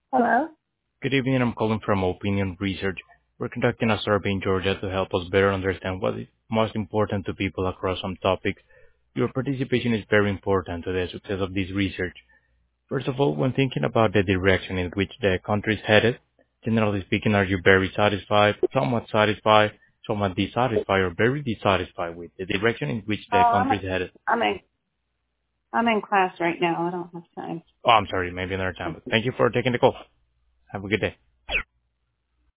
Hello? Good evening. I'm calling from Opinion Research. We're conducting a survey in Georgia to help us better understand what is most important to people across some topics. Your participation is very important to the success of this research. First of all, when thinking about the direction in which the country is headed, generally speaking, are you very satisfied, somewhat dissatisfied, or very dissatisfied with the direction in which Oh, the country is headed? I'm in I'm in class right now. I don't have time. Oh, I'm sorry, maybe another time. But thank you for taking the call. Have a good day.